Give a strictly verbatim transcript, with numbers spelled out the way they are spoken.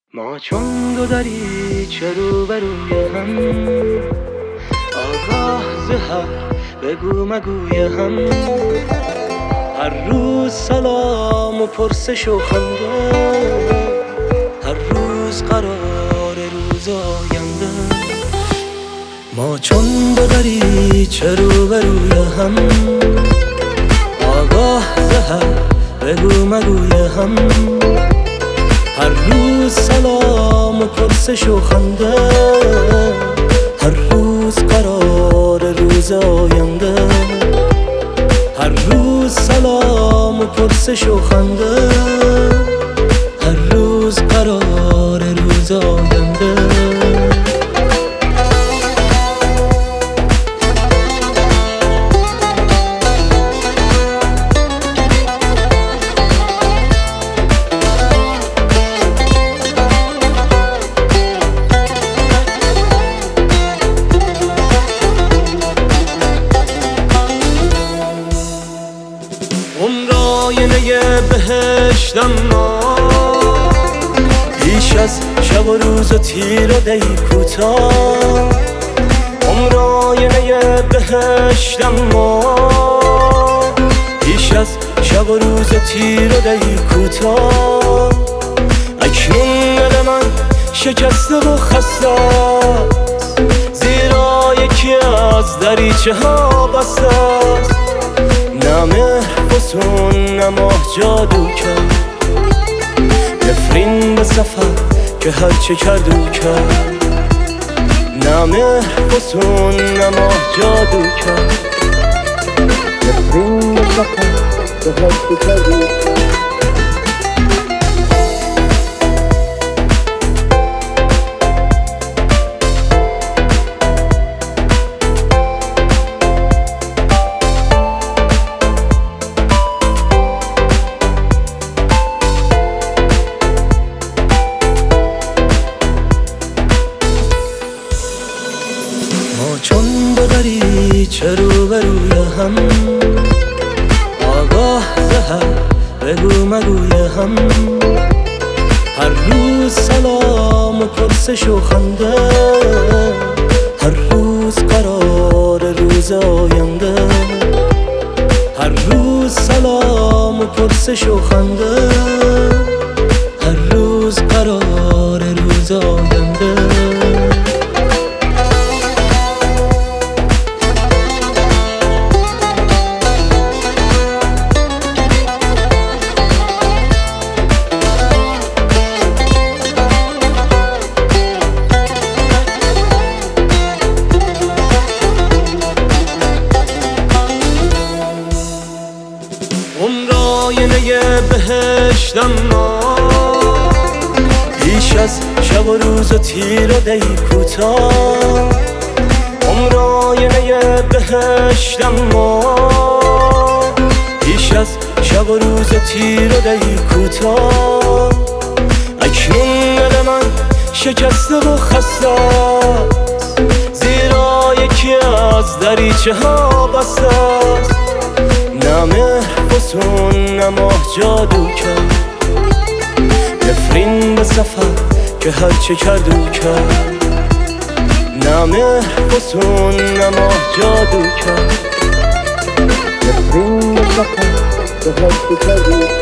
ما چون دو دریچه روبروی هم، آگاه ز هر بگو مگوی هم، هر روز سلام و پرسش و خنده، هر روز قرار روز آینده. ما چون دو دریچه روبروی هم، آگاه ز هر بگو مگوی هم، هر روز سلام و پرسش و خنده، هر روز قرار روز آینده، هر روز سلام و پرسش و خنده، هر روز قرار روز آینده. آینه بهشتم ما، پیش از شب و روز و تیر و دی کوتاه. عمر آینه بهشتم ما، پیش از شب و روز و تیر و دی کوتاه. اکنون دل من شکسته و خسته، زیرا یکی از دریچه ها بسته است. نه مهر فسون نه ماه جادو کرد، نفرین به سفر که هرچه کرد او کرد. نه مهر فسون نه ماه جادو کرد، نفرین به سفر که هرچه کرد او کرد. چون دو دریچه روبروی هم، آگاه ز هر بگو مگوی هم، هر روز سلام و پرسش و خنده، هر روز قرار روز آینده، هر روز سلام و پرسش و خنده، هر روز قرار روز آینده. عمر آینه بهشتم ما، پیش از شب و روز و تیر و دی کوتاه. عمر آینه بهشتم ما، پیش از شب و روز و تیر و دی کوتاه. اکنون دل من شکسته و خسته، زیرا یکی از دریچه ها بسته است. نه مهر فسون نه ماه جادو کرد، نفرین به سفر که هرچه کرد او کرد. نه مهر فسون نه ماه جادو کرد، نفرین به سفر که هرچه کرد او کرد.